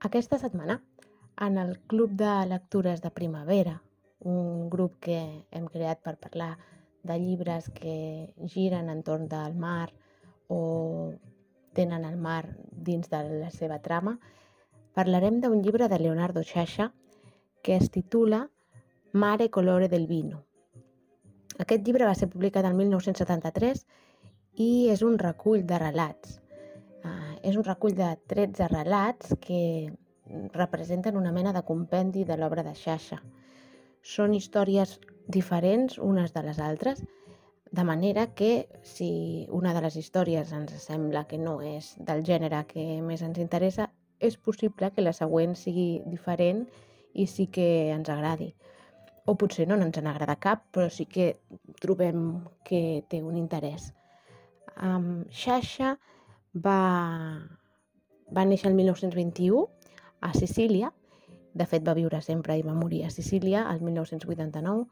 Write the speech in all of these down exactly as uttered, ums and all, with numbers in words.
Aquesta setmana, en el Club de Lectures de Primavera, un grup que hem creat per parlar de llibres que giren entorn del mar o tenen el mar dins de la seva trama, parlarem d'un llibre de Leonardo Sciascia que es titula Mare colore del vino. Aquest llibre va ser publicat el mil nou-cents setanta-tres i és un recull de relats. Uh, és un recull de tretze relats que representen una mena de compendi de l'obra de Sciascia. Són històries diferents unes de les altres, de manera que si una de les històries ens sembla que no és del gènere que més ens interessa, és possible que la següent sigui diferent i sí que ens agradi. O potser no ens n'agrada cap, però sí que trobem que té un interès. Um, Sciascia va, va néixer el mil nou-cents vint-i-u a Sicília. De fet, va viure sempre i va morir a Sicília el mil nou-cents vuitanta-nou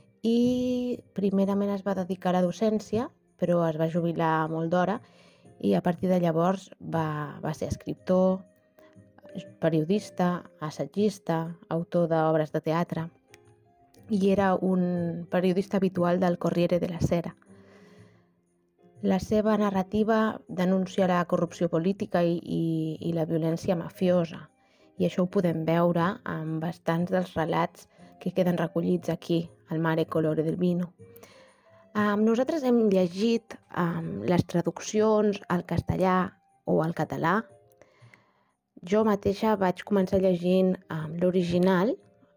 i primerament es va dedicar a la docència, però es va jubilar molt d'hora i a partir de llavors va, va ser escriptor, periodista, assagista, autor d'obres de teatre i era un periodista habitual del Corriere della Sera. La seva narrativa denuncia la corrupció política i, i, i la violència mafiosa, i això ho podem veure en bastants dels relats que queden recollits aquí, al Mare colore del vino. Um, nosaltres hem llegit um, les traduccions al castellà o al català. Jo mateixa vaig començar llegint um, l'original,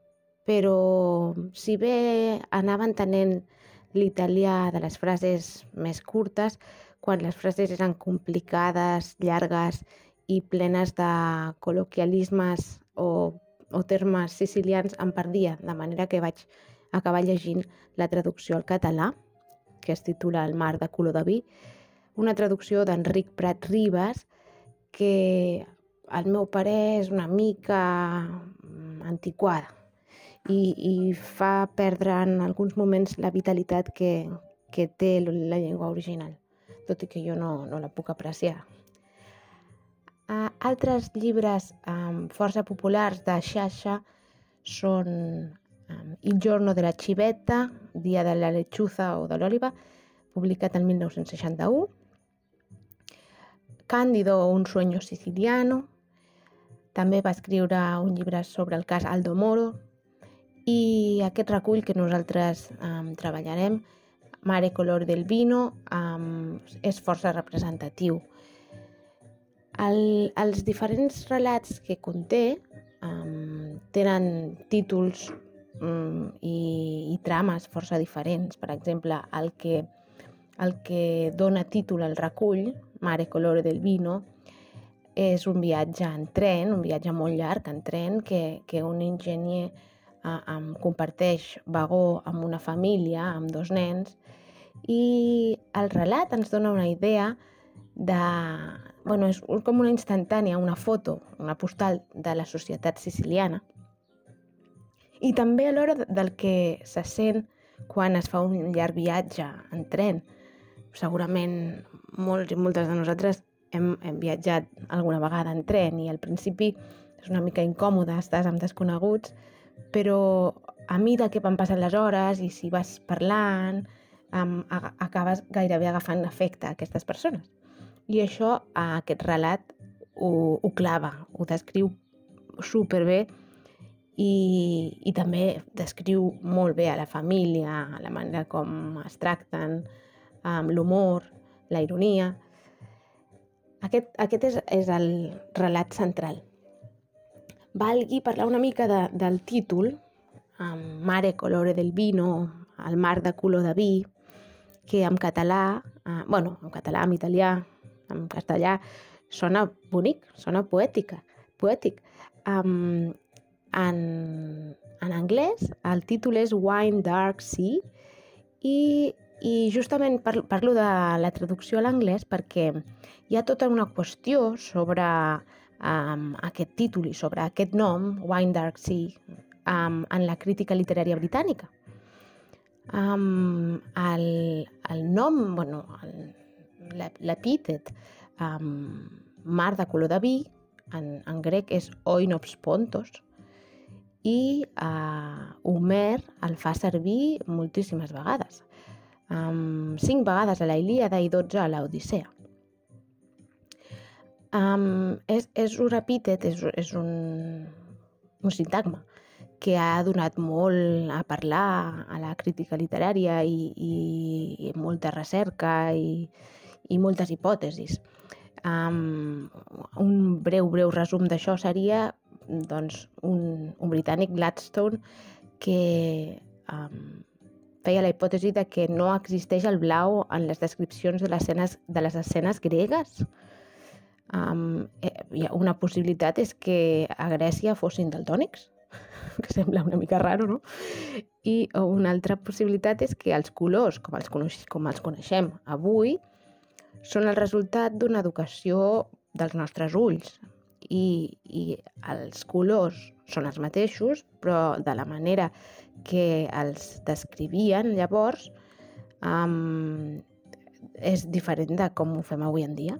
però si bé anava entenent l'italià de les frases més curtes, quan les frases eren complicades, llargues i plenes de col·loquialismes o, o termes sicilians em perdia, de manera que vaig acabar llegint la traducció al català, que es titula El mar de color de vi, una traducció d'Enric Prat Ribas, que al meu parer és una mica antiquada i, i fa perdre en alguns moments la vitalitat que, que té la llengua original, tot i que jo no, no la puc apreciar. Uh, altres llibres um, força populars de Sciascia són um, Il giorno della civetta, Dia de la lechuza o de l'òliba, publicat el mil nou-cents seixanta-u, Cándido o un sueño siciliano, també va escriure un llibre sobre el cas Aldo Moro, i aquest recull que nosaltres um, treballarem, Mare colore del vino, um, és força representatiu. El, els diferents relats que conté um, tenen títols um, i, i trames força diferents. Per exemple, el que, el que dona títol al recull, Mare colore del vino, és un viatge en tren, un viatge molt llarg en tren que, que un enginyer uh, um, comparteix vagó amb una família, amb dos nens, i el relat ens dona una idea de... Bueno, és com una instantània, una foto, una postal de la societat siciliana i també alhora del que se sent quan es fa un llarg viatge en tren. Segurament molts i moltes de nosaltres hem, hem viatjat alguna vegada en tren i al principi és una mica incòmode, estàs amb desconeguts, però a mesura que van passant les hores i si vas parlant, um, acabes gairebé agafant afecte a aquestes persones. I això, aquest relat ho, ho clava, ho descriu superbé i, i també descriu molt bé a la família, la manera com es tracten, um, l'humor, la ironia. Aquest, aquest és, és el relat central. Valgui parlar una mica de, del títol, um, Mare colore del vino, el mar de color de vi, que en català, uh, bueno, en català, en italià, en castellà, sona bonic, sona poètica, poètic. Um, en, en anglès el títol és Wine Dark Sea i, i justament parlo, parlo de la traducció a l'anglès perquè hi ha tota una qüestió sobre um, aquest títol i sobre aquest nom, Wine Dark Sea, um, en la crítica literària britànica. Um, el, el nom, bueno, el, l'epítet um, mar de color de vi en, en grec és oinops pontos, i uh, Homer el fa servir moltíssimes vegades. Um, cinc vegades a la Ilíada i dotze a l'Odissea. Um, és, és un epítet, és, és un, un sintagma que ha donat molt a parlar a la crítica literària i, i, i molta recerca i, i moltes hipòtesis. Um, un breu, breu resum d'això seria doncs, un, un britànic, Gladstone, que um, feia la hipòtesi de que no existeix el blau en les descripcions de les escenes, de les escenes gregues. Um, eh, una possibilitat és que a Grècia fossin daltònics, que sembla una mica raro, no? I una altra possibilitat és que els colors, com els, coneix, com els coneixem avui, són el resultat d'una educació dels nostres ulls. I, i els colors són els mateixos, però de la manera que els descrivien llavors um, és diferent de com ho fem avui en dia.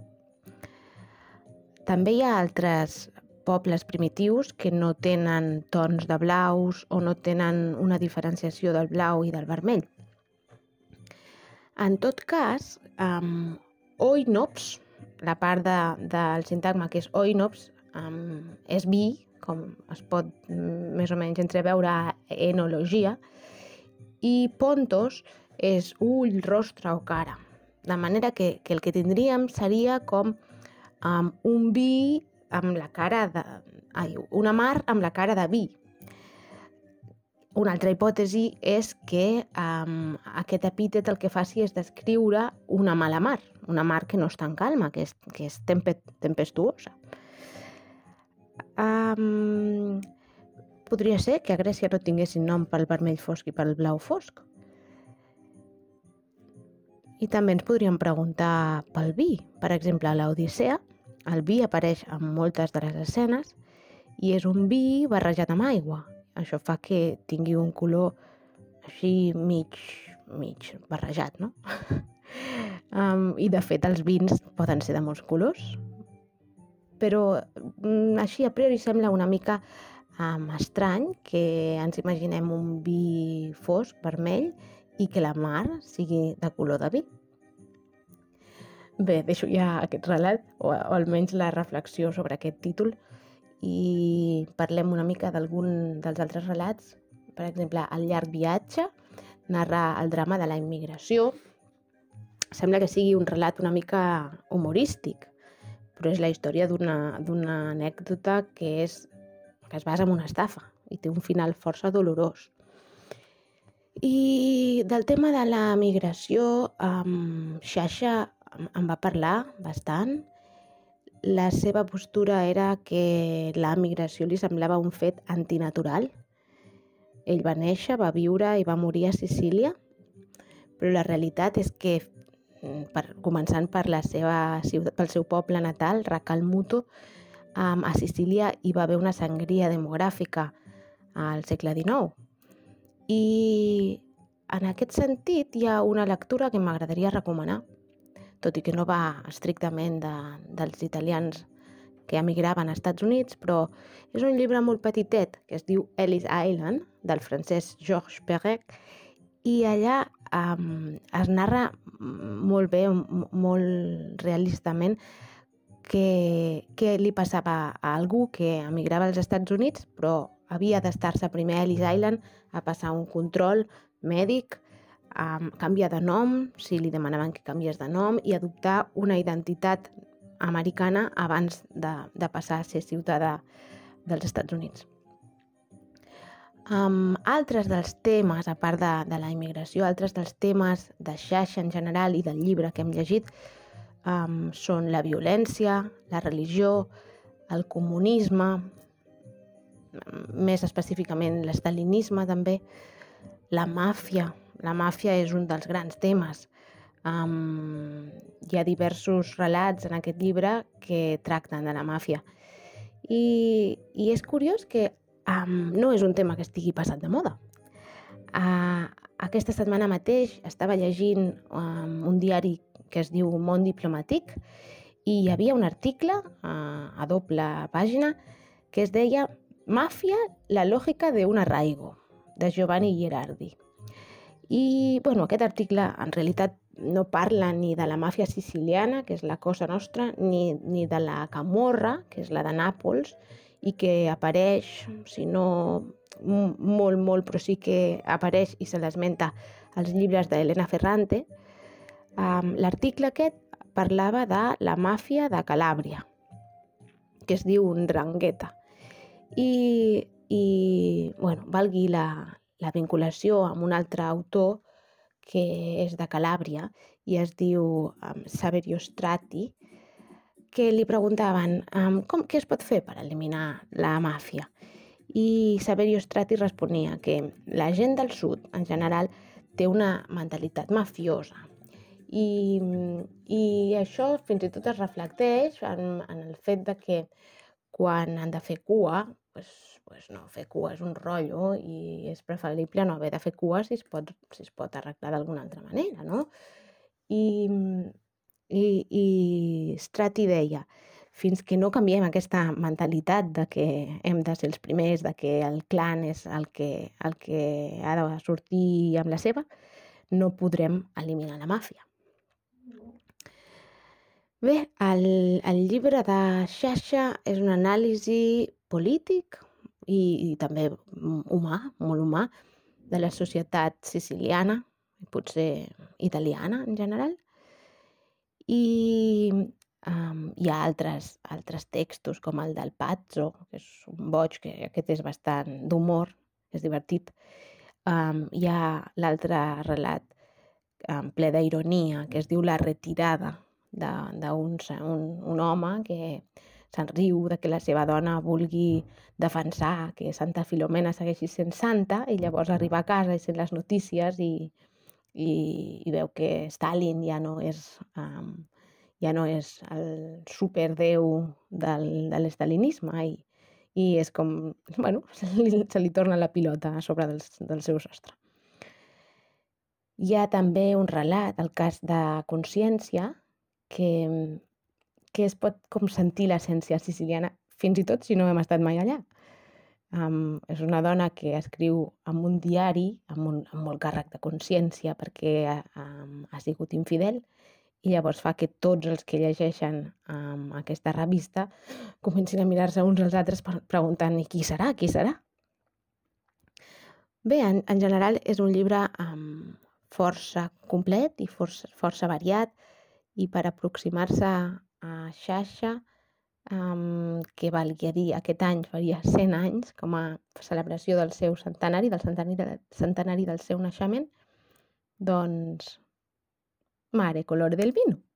També hi ha altres pobles primitius que no tenen tons de blaus o no tenen una diferenciació del blau i del vermell. En tot cas, um, oinops, la part de, del sintagma que és oinops, um, és vi, com es pot més o menys entreveure a enologia, i pontos és ull, rostre o cara. De manera que, que el que tindríem seria com um, un vi amb la cara de... Ai, una mar amb la cara de vi. Una altra hipòtesi és que um, aquest epítet el que faci és descriure una mala mar, una mar que no està en calma, que és, que és tempe, tempestuosa. Um, podria ser que a Grècia no tinguessin nom pel vermell fosc i pel blau fosc. I també ens podríem preguntar pel vi. Per exemple, a l'Odissea, el vi apareix en moltes de les escenes i és un vi barrejat amb aigua. Això fa que tingui un color així mig, mig barrejat, no? um, I de fet els vins poden ser de molts colors, però així a priori sembla una mica um, estrany que ens imaginem un vi fosc, vermell, i que la mar sigui de color de vi. Bé, deixo ja aquest relat, o, o almenys la reflexió sobre aquest títol, i parlem una mica d'algun dels altres relats. Per exemple, El llarg viatge narra el drama de la immigració. Sembla que sigui un relat una mica humorístic, però és la història d'una, d'una anècdota que, és, que es basa en una estafa i té un final força dolorós. I del tema de la migració, um, Xaxa em va parlar bastant. La seva postura era que la migració li semblava un fet antinatural. Ell va néixer, va viure i va morir a Sicília, però la realitat és que, per, començant per la seva ciutat, pel seu poble natal, Racalmuto, um, a Sicília hi va haver una sangria demogràfica al segle dinou. I en aquest sentit hi ha una lectura que m'agradaria recomanar, tot i que no va estrictament de, dels italians que emigraven als Estats Units, però és un llibre molt petitet que es diu Ellis Island, del francès Georges Perec, i allà um, es narra molt bé, molt realistament, què, què li passava a algú que emigrava als Estats Units, però havia d'estar-se primer a Ellis Island a passar un control mèdic, Um, canviar de nom, si li demanaven que canviés de nom, i adoptar una identitat americana abans de, de passar a ser ciutadà dels Estats Units. Um, altres dels temes, a part de, de la immigració, altres dels temes de Xaxa en general i del llibre que hem llegit um, són la violència, la religió, el comunisme, més específicament l'estalinisme també, la màfia. La màfia és un dels grans temes. Um, hi ha diversos relats en aquest llibre que tracten de la màfia. I, i és curiós que um, no és un tema que estigui passat de moda. Uh, aquesta setmana mateix estava llegint um, un diari que es diu Món Diplomàtic i hi havia un article a, a doble pàgina que es deia Màfia, la lògica de un arraigo, de Giovanni Gherardi. I bueno, aquest article en realitat no parla ni de la màfia siciliana, que és la cosa nostra, ni, ni de la Camorra, que és la de Nàpols, i que apareix, si no molt, molt, però sí que apareix i se l'esmenta als llibres d'Elena Ferrante. Um, L'article aquest parlava de la màfia de Calàbria, que es diu Ndrangheta. I, i bueno, valgui la, la vinculació amb un altre autor que és de Calàbria i es diu um, Saverio Strati, que li preguntaven um, com, què es pot fer per eliminar la màfia. I Saverio Strati responia que la gent del sud, en general, té una mentalitat mafiosa. I, i això fins i tot es reflecteix en, en el fet de que quan han de fer cua, pues, pues no, fer cua és un rotllo i és preferible no haver de fer cua si es pot, si es pot arreglar d'alguna altra manera, no? I, i, i Strati deia, fins que no canviem aquesta mentalitat de que hem de ser els primers, de que el clan és el que, el que ha de sortir amb la seva, no podrem eliminar la màfia. Bé, el, el llibre de Xaxa és una anàlisi polític i, i també humà, molt humà, de la societat siciliana, potser italiana en general. I um, hi ha altres, altres textos com el del Pazzo, que és un boig, que aquest és bastant d'humor, és divertit. Um, hi ha l'altre relat um, ple d'ironia, que es diu La retirada, d'un un, un home que se'n riu de que la seva dona vulgui defensar que Santa Filomena segueixi sent santa i llavors arriba a casa i sent les notícies i, i, i veu que Stalin ja no és, um, ja no és el superdéu del, de l'estalinisme i, i és com, bueno, se li, se li torna la pilota a sobre del, del seu sostre. Hi ha també un relat, el cas de Consciència, que, que es pot com sentir l'essència siciliana, fins i tot si no hem estat mai allà. Um, és una dona que escriu en un diari amb, un, amb molt càrrec de consciència perquè um, ha sigut infidel i llavors fa que tots els que llegeixen um, aquesta revista comencin a mirar-se uns als altres preguntant i qui serà, qui serà? Bé, en, en general és un llibre um, força complet i força, força variat, i per aproximar-se a Xaxa, um, que valgui a dir aquest any faria cent anys com a celebració del seu centenari, del centenari, centenari del seu naixement, doncs mare color del vino.